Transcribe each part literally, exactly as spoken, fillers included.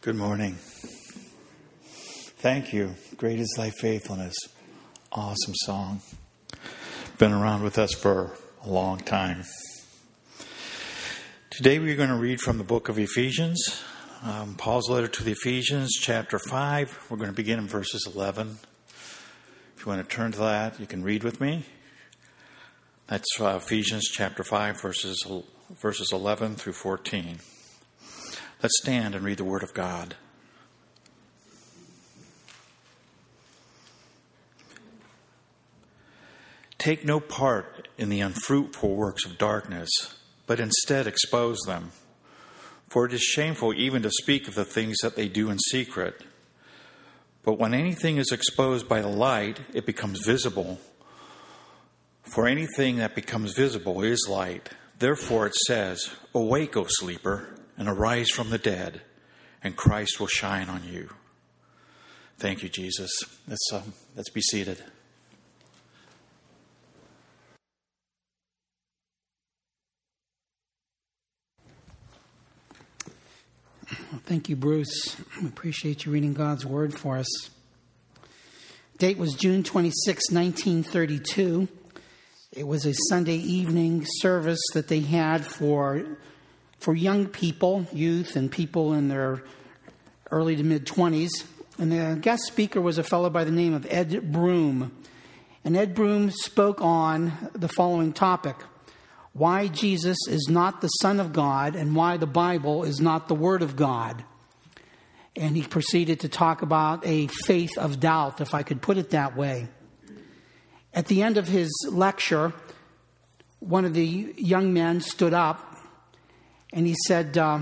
Good morning. Thank you. Great is thy faithfulness. Awesome song. Been around with us for a long time. Today we're going to read from the book of Ephesians, um, Paul's letter to the Ephesians, chapter five. We're going to begin in verses eleven. If you want to turn to that, you can read with me. That's uh, Ephesians chapter five, verses verses eleven through fourteen. Let's stand and read the Word of God. Take no part in the unfruitful works of darkness, but instead expose them. For it is shameful even to speak of the things that they do in secret. But when anything is exposed by the light, it becomes visible. For anything that becomes visible is light. Therefore it says, "Awake, O sleeper, and arise from the dead, and Christ will shine on you." Thank you, Jesus. Let's, um, let's be seated. Well, thank you, Bruce. We appreciate you reading God's Word for us. Date was June twenty-sixth, nineteen thirty-two. It was a Sunday evening service that they had for for young people, youth, and people in their early to mid-twenties. And the guest speaker was a fellow by the name of Ed Broom. And Ed Broom spoke on the following topic: why Jesus is not the Son of God and why the Bible is not the Word of God. And he proceeded to talk about a faith of doubt, if I could put it that way. At the end of his lecture, one of the young men stood up and he said, uh,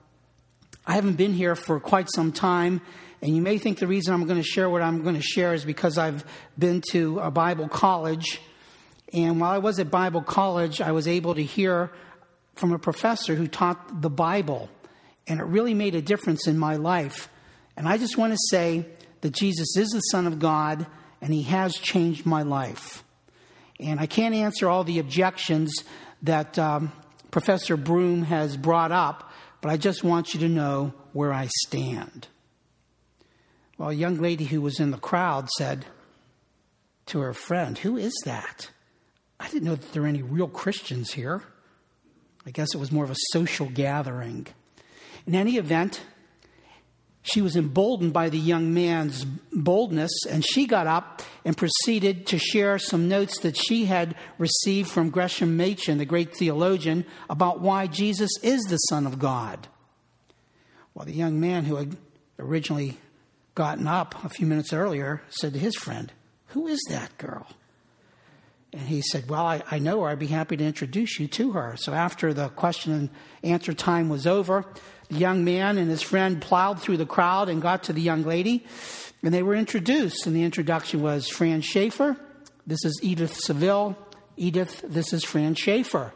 I haven't been here for quite some time, and you may think the reason I'm going to share what I'm going to share is because I've been to a Bible college. And while I was at Bible college, I was able to hear from a professor who taught the Bible. And it really made a difference in my life. And I just want to say that Jesus is the Son of God, and he has changed my life. And I can't answer all the objections that um, Professor Broom has brought up, but I just want you to know where I stand. Well, a young lady who was in the crowd said to her friend, "Who is that? I didn't know that there were any real Christians here." I guess it was more of a social gathering. In any event, she was emboldened by the young man's boldness, and she got up and proceeded to share some notes that she had received from Gresham Machen, the great theologian, about why Jesus is the Son of God. Well, the young man who had originally gotten up a few minutes earlier said to his friend, "Who is that girl?" And he said, "Well, I, I know her. I'd be happy to introduce you to her." So after the question and answer time was over, the young man and his friend plowed through the crowd and got to the young lady, and they were introduced. And the introduction was, "Fran Schaefer, this is Edith Seville. Edith, this is Fran Schaefer."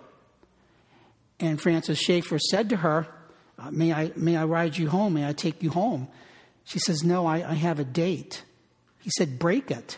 And Frances Schaefer said to her, uh, may I may I ride you home? May I take you home? She says, "No, I, I have a date." He said, "Break it."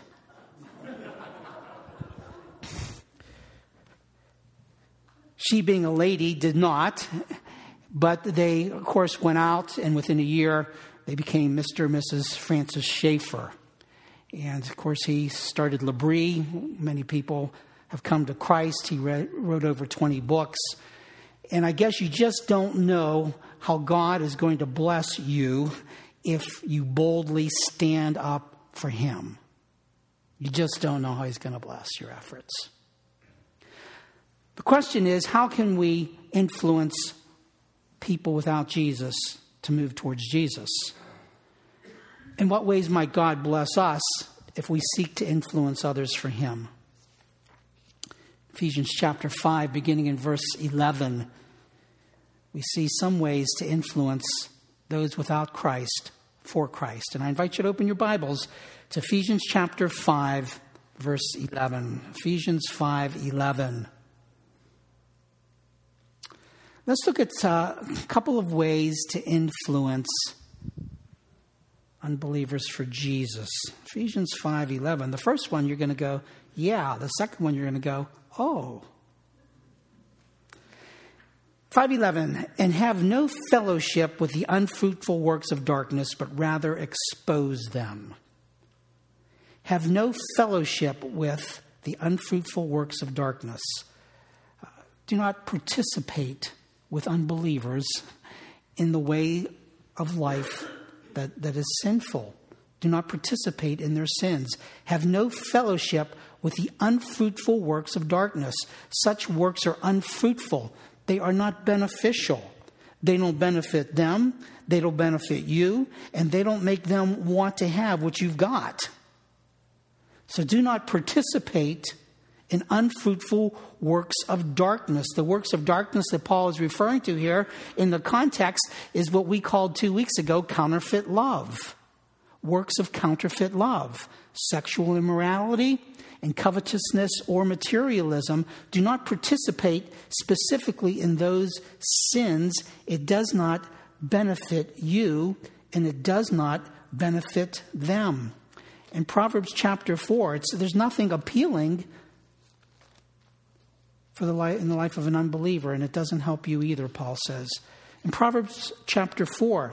She, being a lady, did not, but they, of course, went out, and within a year, they became Mister and Missus Francis Schaefer. And, of course, he started L'Abri. Many people have come to Christ. He read, wrote over twenty books. And I guess you just don't know how God is going to bless you if you boldly stand up for him. You just don't know how he's going to bless your efforts. The question is, how can we influence people without Jesus to move towards Jesus? In what ways might God bless us if we seek to influence others for him? Ephesians chapter five, beginning in verse eleven, we see some ways to influence those without Christ for Christ. And I invite you to open your Bibles to Ephesians chapter five, verse eleven. Ephesians five eleven. Let's look at uh, a couple of ways to influence unbelievers for Jesus. Ephesians five eleven. The first one, you're going to go, yeah. The second one, you're going to go, oh. five eleven, and have no fellowship with the unfruitful works of darkness, but rather expose them. Have no fellowship with the unfruitful works of darkness. Uh, do not participate with unbelievers in the way of life that, that is sinful. Do not participate in their sins. Have no fellowship with the unfruitful works of darkness. Such works are unfruitful. They are not beneficial. They don't benefit them. They don't benefit you. And they don't make them want to have what you've got. So do not participate in unfruitful works of darkness. The works of darkness that Paul is referring to here in the context is what we called two weeks ago counterfeit love. Works of counterfeit love, sexual immorality, and covetousness or materialism. Do not participate specifically in those sins. It does not benefit you, and it does not benefit them. In Proverbs chapter four, it's, there's nothing appealing for the life, in the life of an unbeliever, and it doesn't help you either, Paul says. In Proverbs chapter four,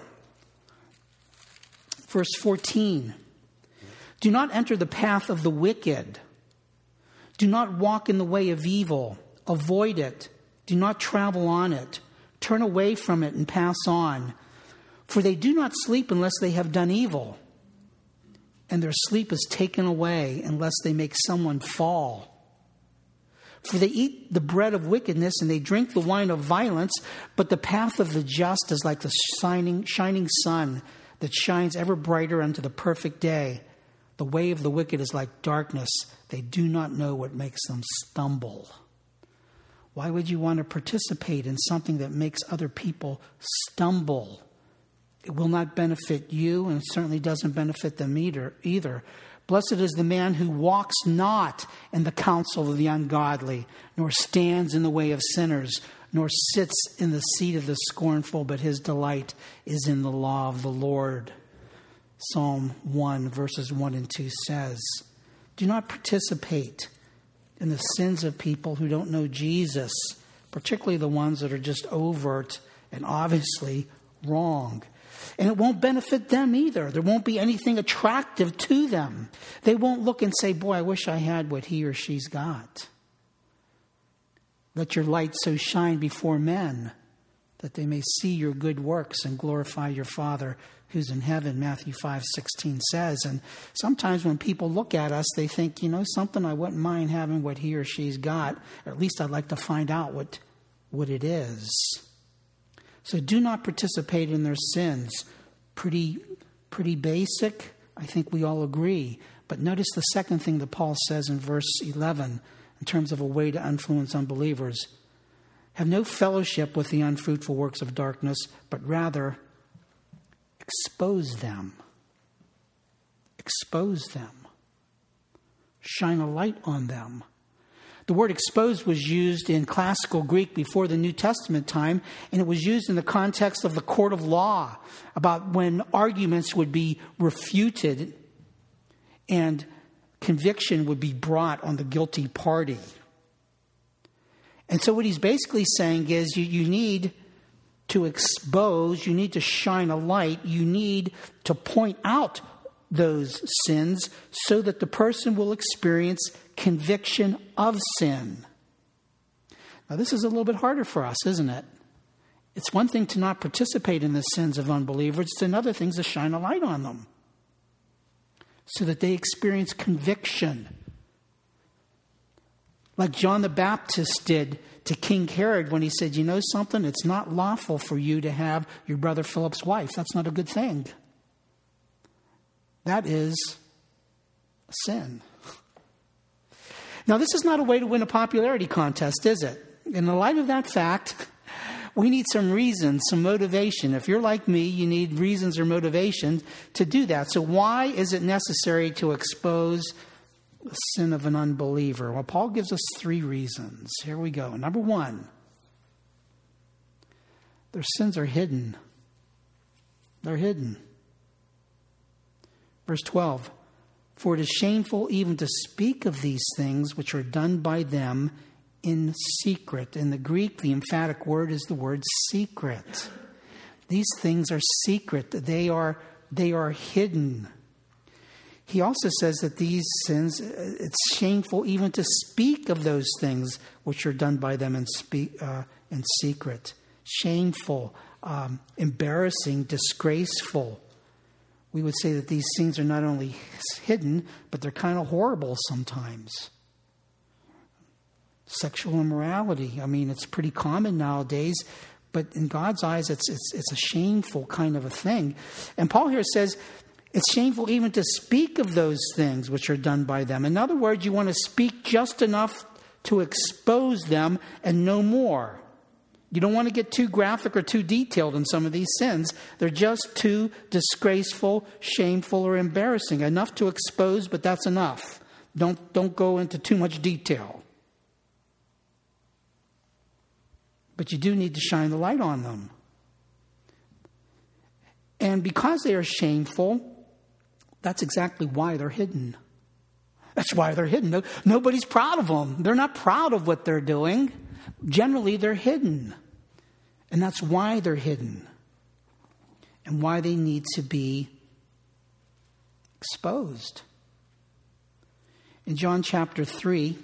verse fourteen, do not enter the path of the wicked. Do not walk in the way of evil. Avoid it. Do not travel on it. Turn away from it and pass on. For they do not sleep unless they have done evil, and their sleep is taken away unless they make someone fall. For they eat the bread of wickedness and they drink the wine of violence, but the path of the just is like the shining, shining sun that shines ever brighter unto the perfect day. The way of the wicked is like darkness. They do not know what makes them stumble. Why would you want to participate in something that makes other people stumble? It will not benefit you, and it certainly doesn't benefit them either. either. Blessed is the man who walks not in the counsel of the ungodly, nor stands in the way of sinners, nor sits in the seat of the scornful, but his delight is in the law of the Lord. Psalm one, verses one and two says, do not participate in the sins of people who don't know Jesus, particularly the ones that are just overt and obviously wrong. And it won't benefit them either. There won't be anything attractive to them. They won't look and say, boy, I wish I had what he or she's got. Let your light so shine before men that they may see your good works and glorify your Father who's in heaven, Matthew five sixteen says. And sometimes when people look at us, they think, you know, something, I wouldn't mind having what he or she's got. Or at least I'd like to find out what, what it is. So do not participate in their sins. Pretty, pretty basic. I think we all agree. But notice the second thing that Paul says in verse eleven in terms of a way to influence unbelievers. Have no fellowship with the unfruitful works of darkness, but rather expose them. Expose them. Shine a light on them. The word exposed was used in classical Greek before the New Testament time, and it was used in the context of the court of law, about when arguments would be refuted and conviction would be brought on the guilty party. And so what he's basically saying is you, you need to expose, you need to shine a light, you need to point out those sins so that the person will experience conviction of sin. Now, this is a little bit harder for us, isn't it? It's one thing to not participate in the sins of unbelievers. It's another thing to shine a light on them so that they experience conviction. Like John the Baptist did to King Herod when he said, you know something? It's not lawful for you to have your brother Philip's wife. That's not a good thing. That is a sin. Now, this is not a way to win a popularity contest, is it? In the light of that fact, we need some reason, some motivation. If you're like me, you need reasons or motivation to do that. So why is it necessary to expose the sin of an unbeliever? Well, Paul gives us three reasons. Here we go. Number one, their sins are hidden. They're hidden. Verse twelve, for it is shameful even to speak of these things which are done by them in secret. In the Greek, the emphatic word is the word secret. These things are secret. They are, they are hidden. He also says that these sins, it's shameful even to speak of those things which are done by them in, spe- uh, in secret. Shameful, um, embarrassing, disgraceful. We would say that these things are not only hidden, but they're kind of horrible sometimes. Sexual immorality, I mean, it's pretty common nowadays, but in God's eyes, it's, it's, it's a shameful kind of a thing. And Paul here says, it's shameful even to speak of those things which are done by them. In other words, you want to speak just enough to expose them and no more. You don't want to get too graphic or too detailed in some of these sins. They're just too disgraceful, shameful, or embarrassing. Enough to expose, but that's enough. Don't, don't go into too much detail. But you do need to shine the light on them. And because they are shameful, that's exactly why they're hidden. That's why they're hidden. No, nobody's proud of them. They're not proud of what they're doing. Generally, they're hidden. And that's why they're hidden. And why they need to be exposed. In John chapter three,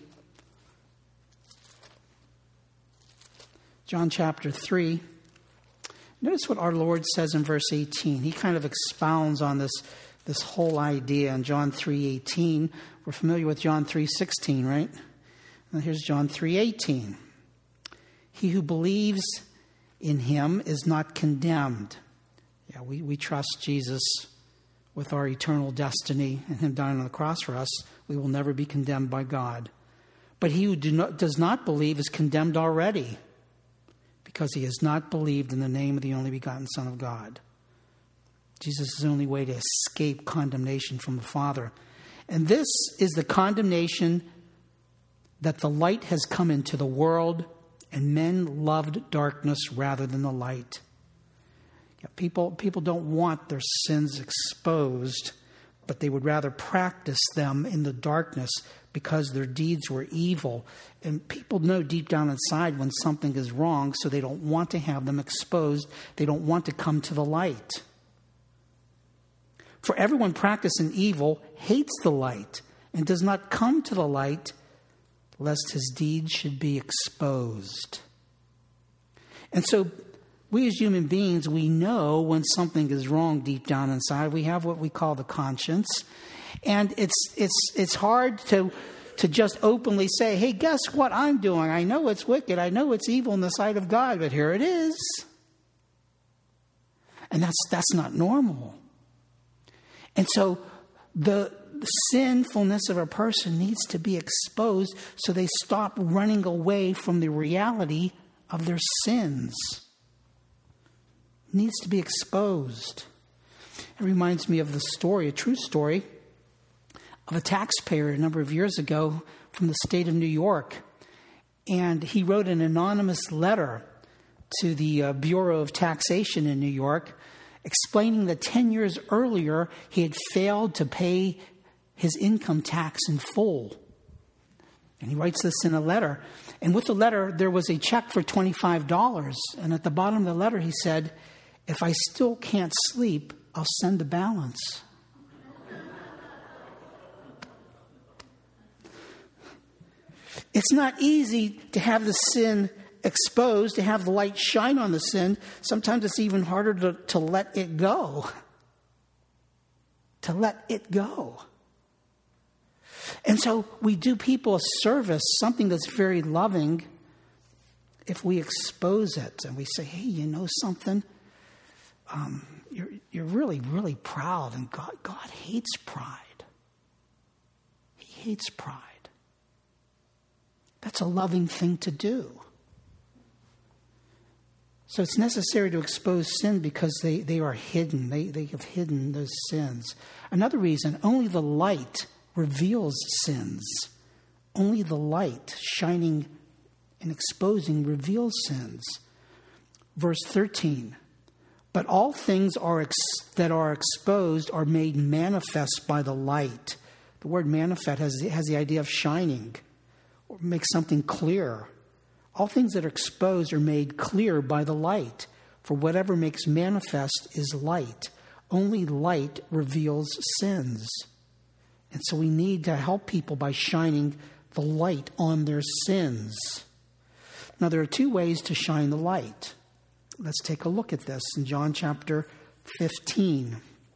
John chapter three, notice what our Lord says in verse eighteen. He kind of expounds on this, this whole idea in John three eighteen. We're familiar with John three sixteen, right? Now here's John three eighteen. He who believes in him is not condemned. Yeah, we, we trust Jesus with our eternal destiny and him dying on the cross for us. We will never be condemned by God. But he who do not, does not believe is condemned already, because he has not believed in the name of the only begotten Son of God. Jesus is the only way to escape condemnation from the Father. And this is the condemnation that the light has come into the world, and men loved darkness rather than the light. Yeah, people, people don't want their sins exposed, but they would rather practice them in the darkness because their deeds were evil. And people know deep down inside when something is wrong, so they don't want to have them exposed. They don't want to come to the light. For everyone practicing evil hates the light and does not come to the light, lest his deeds should be exposed. And so we as human beings, we know when something is wrong deep down inside. We have what we call the conscience. And it's it's it's hard to to just openly say, hey, guess what I'm doing? I know it's wicked. I know it's evil in the sight of God, but here it is. And that's that's not normal. And so the sinfulness of a person needs to be exposed so they stop running away from the reality of their sins. It needs to be exposed. It reminds me of the story, a true story, of a taxpayer a number of years ago from the state of New York. And he wrote an anonymous letter to the uh, Bureau of Taxation in New York, explaining that ten years earlier he had failed to pay his income tax in full. And he writes this in a letter. And with the letter, there was a check for twenty-five dollars. And at the bottom of the letter, he said, if I still can't sleep, I'll send the balance. It's not easy to have the sin exposed, to have the light shine on the sin. Sometimes it's even harder to, to let it go. To let it go. And so we do people a service, something that's very loving, if we expose it and we say, hey, you know something? Um, you're, you're really, really proud, and God, God hates pride. He hates pride. That's a loving thing to do. So it's necessary to expose sin because they, they are hidden. They, they have hidden those sins. Another reason, only the light reveals sins. Only the light shining and exposing reveals sins. Verse thirteen, but all things are ex- that are exposed are made manifest by the light. The word manifest has, has the idea of shining. or make something clear. All things that are exposed are made clear by the light. For whatever makes manifest is light. Only light reveals sins. And so we need to help people by shining the light on their sins. Now, there are two ways to shine the light. Let's take a look at this in John chapter fifteen.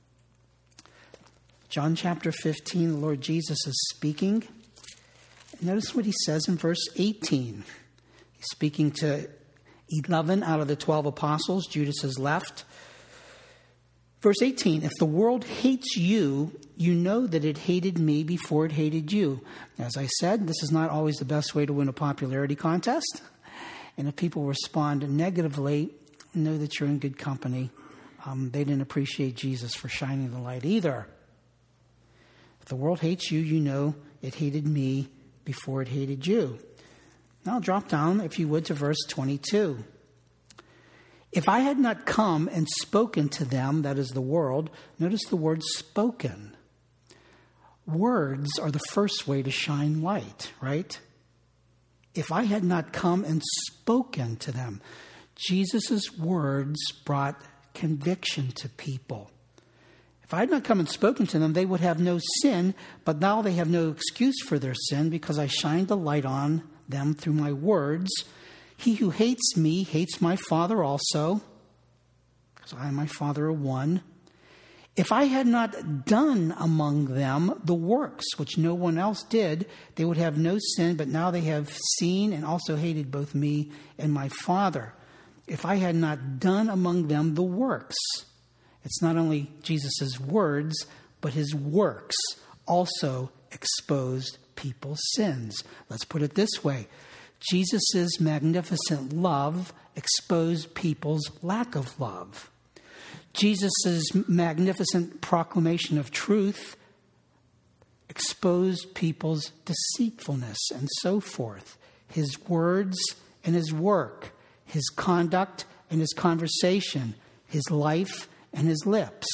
John chapter fifteen, the Lord Jesus is speaking. Notice what he says in verse eighteen. He's speaking to eleven out of the twelve apostles. Judas has left. Verse eighteen, if the world hates you, you know that it hated me before it hated you. As I said, this is not always the best way to win a popularity contest. And if people respond negatively, know that you're in good company. Um, they didn't appreciate Jesus for shining the light either. If the world hates you, you know it hated me before it hated you. Now drop down, if you would, to verse twenty-two. If I had not come and spoken to them, that is the world, notice the word spoken. Words are the first way to shine light, right? If I had not come and spoken to them, Jesus' words brought conviction to people. If I had not come and spoken to them, they would have no sin, but now they have no excuse for their sin because I shined the light on them through my words. He who hates me hates my Father also, because I and my Father are one. If I had not done among them the works which no one else did, they would have no sin, but now they have seen and also hated both me and my Father. If I had not done among them the works, it's not only Jesus' words, but his works also exposed people's sins. Let's put it this way. Jesus' magnificent love exposed people's lack of love. Jesus' magnificent proclamation of truth exposed people's deceitfulness and so forth. His words and his work, his conduct and his conversation, his life and his lips.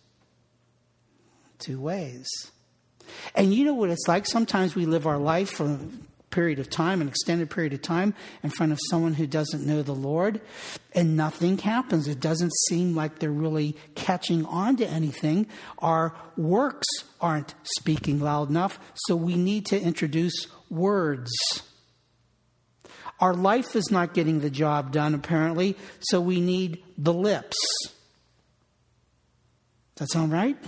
Two ways. And you know what it's like? Sometimes we live our life for a period of time, an extended period of time, in front of someone who doesn't know the Lord, and nothing happens. It doesn't seem like they're really catching on to anything. Our works aren't speaking loud enough, so we need to introduce words. Our life is not getting the job done, apparently, so we need the lips. Does that sound right?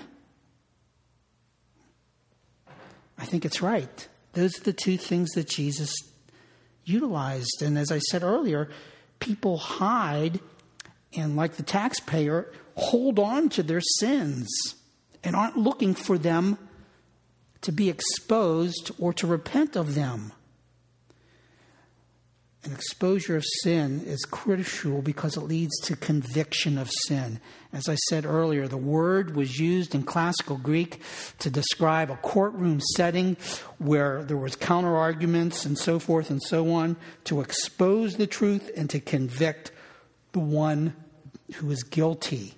I think it's right. Those are the two things that Jesus utilized. And as I said earlier, people hide and, like the taxpayer, hold on to their sins and aren't looking for them to be exposed or to repent of them. An exposure of sin is crucial because it leads to conviction of sin. As I said earlier, the word was used in classical Greek to describe a courtroom setting where there was counter-arguments and so forth and so on, to expose the truth and to convict the one who is guilty.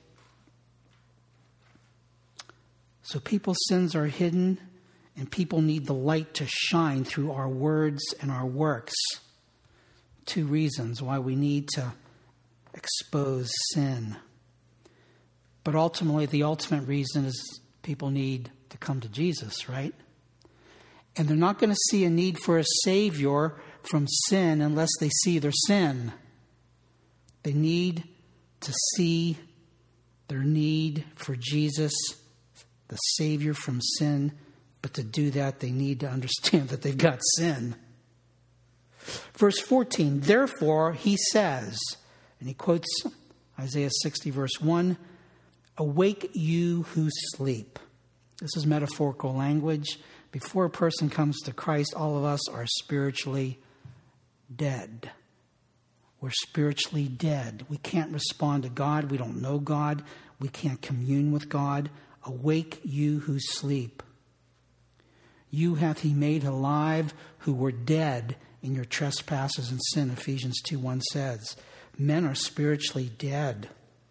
So people's sins are hidden, and people need the light to shine through our words and our works. Two reasons why we need to expose sin. But ultimately, the ultimate reason is people need to come to Jesus, right? And they're not going to see a need for a Savior from sin unless they see their sin. They need to see their need for Jesus, the Savior from sin. But to do that, they need to understand that they've got sin. Verse fourteen, therefore, he says, and he quotes Isaiah sixty, verse one, awake you who sleep. This is metaphorical language. Before a person comes to Christ, all of us are spiritually dead. We're spiritually dead. We can't respond to God. We don't know God. We can't commune with God. Awake you who sleep. You hath he made alive who were dead in your trespasses and sin, Ephesians two one says. Men are spiritually dead.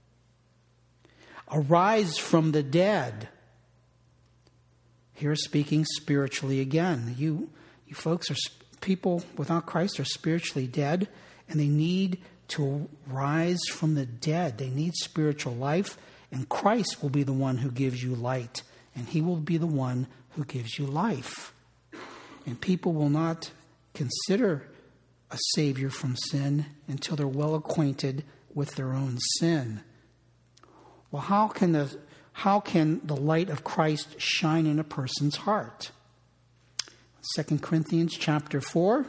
Arise from the dead. Here speaking spiritually again. You, you folks are people without Christ are spiritually dead, and they need to rise from the dead. They need spiritual life, and Christ will be the one who gives you light, and he will be the one who gives you life. And people will not consider a savior from sin until they're well acquainted with their own sin. Well, how can the how can the light of Christ shine in a person's heart? Second Corinthians chapter four,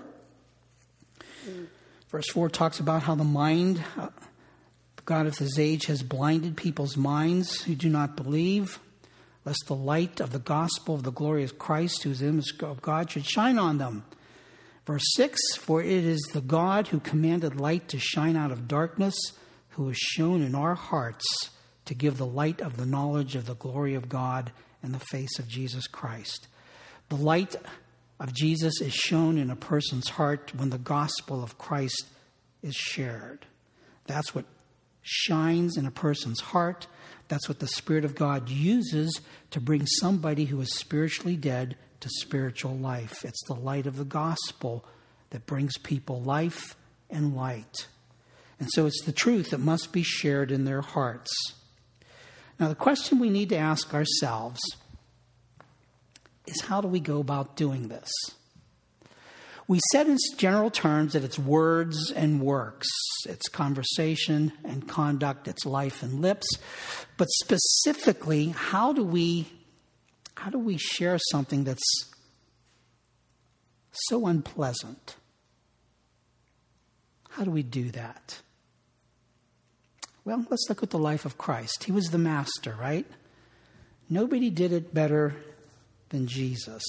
verse four talks about how the mind, uh, the God of this age, has blinded people's minds who do not believe, lest the light of the gospel of the glorious Christ, who is the image of God, should shine on them. Verse six, for it is the God who commanded light to shine out of darkness, who has shown in our hearts to give the light of the knowledge of the glory of God in the face of Jesus Christ. The light of Jesus is shown in a person's heart when the gospel of Christ is shared. That's what shines in a person's heart. That's what the Spirit of God uses to bring somebody who is spiritually dead to spiritual life. It's the light of the gospel that brings people life and light. And so it's the truth that must be shared in their hearts. Now, the question we need to ask ourselves is, how do we go about doing this? We said in general terms that it's words and works. It's conversation and conduct. It's life and lips. But specifically, how do we, how do we share something that's so unpleasant? How do we do that? Well, let's look at the life of Christ. He was the master, right? Nobody did it better than Jesus.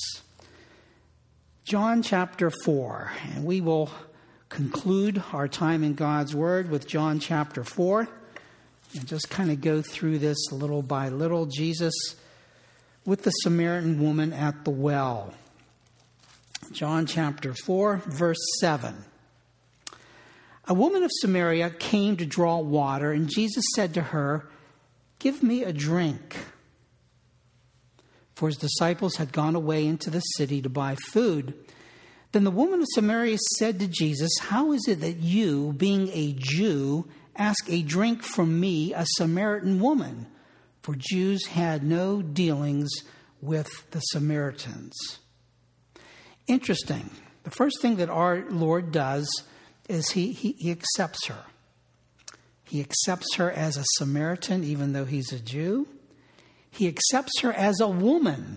John chapter four, and we will conclude our time in God's Word with John chapter four, and just kind of go through this little by little. Jesus with the Samaritan woman at the well. John chapter four, verse seven. A woman of Samaria came to draw water, and Jesus said to her, "Give me a drink." For his disciples had gone away into the city to buy food. Then the woman of Samaria said to Jesus, "How is it that you, being a Jew, ask a drink from me, a Samaritan woman?" For Jews had no dealings with the Samaritans. Interesting. The first thing that our Lord does is he, he, he accepts her. He accepts her as a Samaritan, even though he's a Jew. He accepts her as a woman.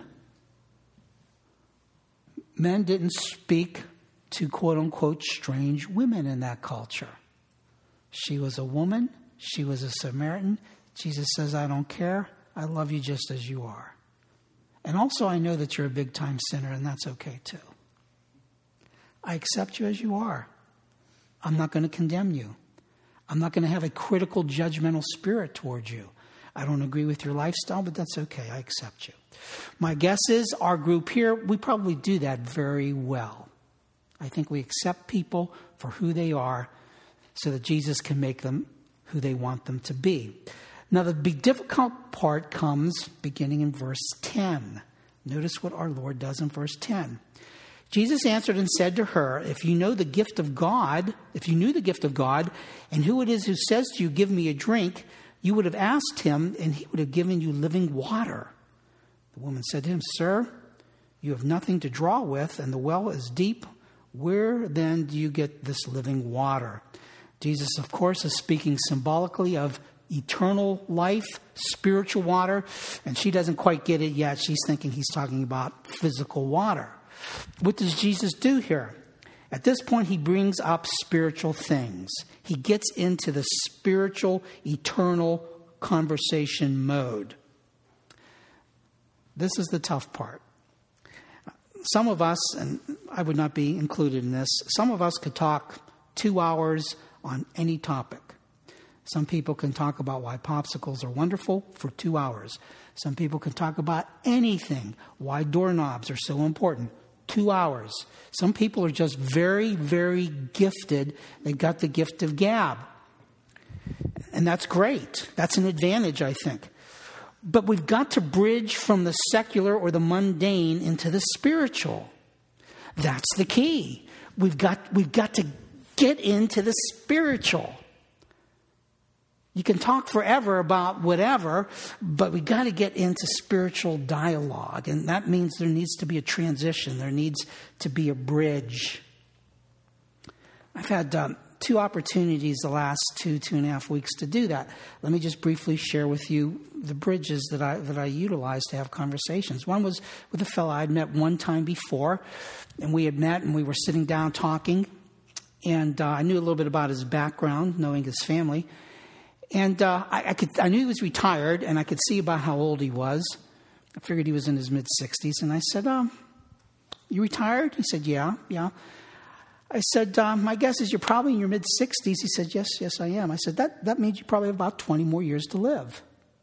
Men didn't speak to quote-unquote strange women in that culture. She was a woman. She was a Samaritan. Jesus says, "I don't care. I love you just as you are. And also I know that you're a big-time sinner, and that's okay too. I accept you as you are. I'm not going to condemn you. I'm not going to have a critical, judgmental spirit towards you. I don't agree with your lifestyle, but that's okay. I accept you." My guess is our group here, we probably do that very well. I think we accept people for who they are so that Jesus can make them who they want them to be. Now, the big difficult part comes beginning in verse ten. Notice what our Lord does in verse ten. Jesus answered and said to her, "If you know the gift of God, if you knew the gift of God, and who it is who says to you, 'Give me a drink,' you would have asked him, and he would have given you living water." The woman said to him, "Sir, you have nothing to draw with, and the well is deep. Where then do you get this living water?" Jesus, of course, is speaking symbolically of eternal life, spiritual water, and she doesn't quite get it yet. She's thinking he's talking about physical water. What does Jesus do here? At this point, he brings up spiritual things. He gets into the spiritual, eternal conversation mode. This is the tough part. Some of us, and I would not be included in this, some of us could talk two hours on any topic. Some people can talk about why popsicles are wonderful for two hours. Some people can talk about anything, why doorknobs are so important. Two hours. Some people are just very, very gifted. They got the gift of gab. And that's great. That's an advantage, I think. But we've got to bridge from the secular or the mundane into the spiritual. That's the key. we've got, we've got to get into the spiritual. You can talk forever about whatever, but we got to get into spiritual dialogue. And that means there needs to be a transition. There needs to be a bridge. I've had um, two opportunities the last two, two and a half weeks to do that. Let me just briefly share with you the bridges that I that I utilize to have conversations. One was with a fellow I'd met one time before, and we had met and we were sitting down talking, and uh, I knew a little bit about his background, knowing his family. And uh, I, I could I knew he was retired, and I could see about how old he was. I figured he was in his mid-sixties, and I said, um, you retired? He said, yeah, yeah. I said, um, my guess is you're probably in your mid-sixties. He said, yes, yes, I am. I said, that, that means you probably have about twenty more years to live.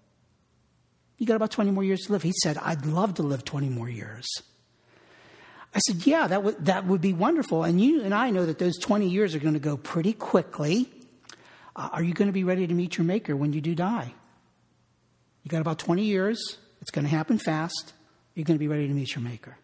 You got about twenty more years to live. He said, I'd love to live twenty more years. I said, yeah, that would that would be wonderful. And you and I know that those twenty years are going to go pretty quickly. Uh, are you going to be ready to meet your Maker when you do die? You got about twenty years. It's going to happen fast. You're going to be ready to meet your Maker.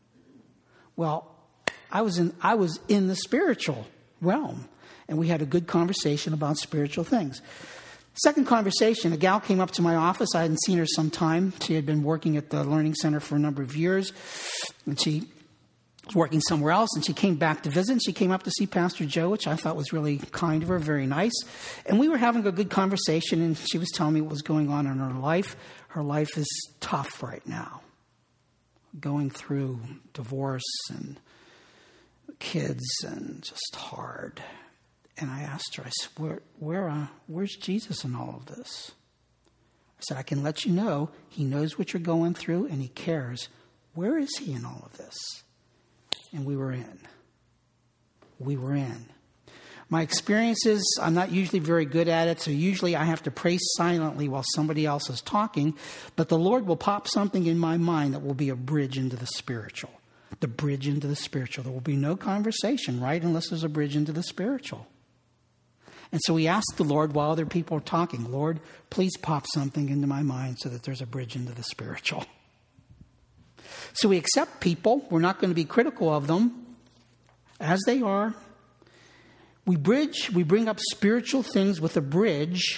Well, I was in I was in the spiritual realm, and we had a good conversation about spiritual things. Second conversation, a gal came up to my office. I hadn't seen her some time. She had been working at the Learning Center for a number of years, and she was working somewhere else, and she came back to visit, and she came up to see Pastor Joe, which I thought was really kind of her, very nice. And we were having a good conversation, and she was telling me what was going on in her life. Her life is tough right now, going through divorce and kids and just hard. And I asked her, I said, where, where, uh, where's Jesus in all of this? I said, I can let you know he knows what you're going through and he cares. Where is he in all of this? And we were in. We were in. My experience is I'm not usually very good at it, so usually I have to pray silently while somebody else is talking, but the Lord will pop something in my mind that will be a bridge into the spiritual. The bridge into the spiritual. There will be no conversation, right, unless there's a bridge into the spiritual. And so we ask the Lord while other people are talking, Lord, please pop something into my mind so that there's a bridge into the spiritual. So we accept people. We're not going to be critical of them as they are. We bridge, we bring up spiritual things with a bridge.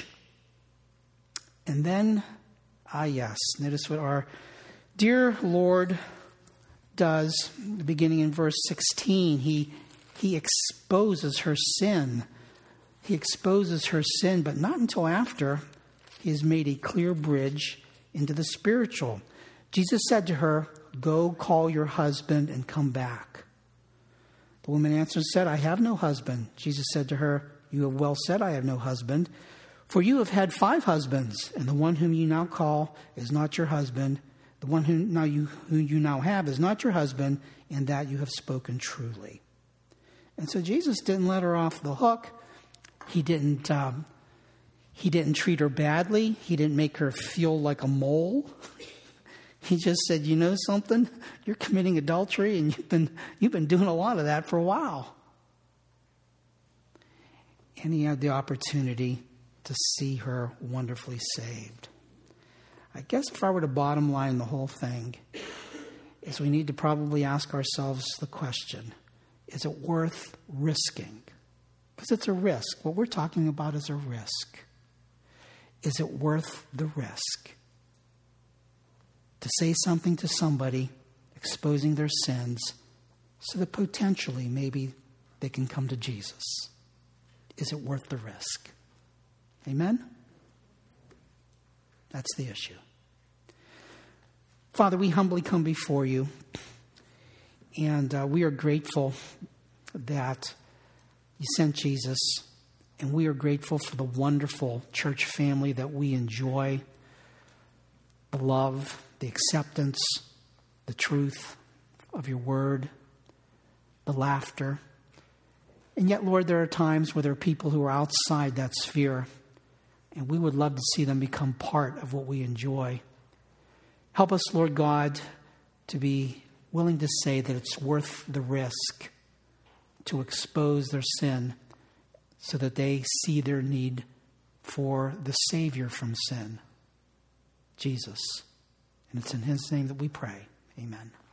And then, ah yes, notice what our dear Lord does, beginning in verse sixteen. He, he exposes her sin. He exposes her sin, but not until after he has made a clear bridge into the spiritual. Jesus said to her, go call your husband and come back. The woman answered and said, I have no husband. Jesus said to her, you have well said, I have no husband. For you have had five husbands, and the one whom you now call is not your husband. The one who now you who you now have is not your husband, and that you have spoken truly. And so Jesus didn't let her off the hook. He didn't. Um, he didn't treat her badly. He didn't make her feel like a mole. He just said, "You know something? You're committing adultery, and you've been you've been doing a lot of that for a while." And he had the opportunity to see her wonderfully saved. I guess if I were to bottom line the whole thing, is we need to probably ask ourselves the question, is it worth risking? Because it's a risk. What we're talking about is a risk. Is it worth the risk? To say something to somebody, exposing their sins, so that potentially maybe they can come to Jesus. Is it worth the risk? Amen? That's the issue. Father, we humbly come before you, and uh, we are grateful that you sent Jesus, and we are grateful for the wonderful church family that we enjoy, the love, the acceptance, the truth of your word, the laughter. And yet, Lord, there are times where there are people who are outside that sphere, and we would love to see them become part of what we enjoy. Help us, Lord God, to be willing to say that it's worth the risk to expose their sin so that they see their need for the Savior from sin, Jesus. And it's in his name that we pray. Amen.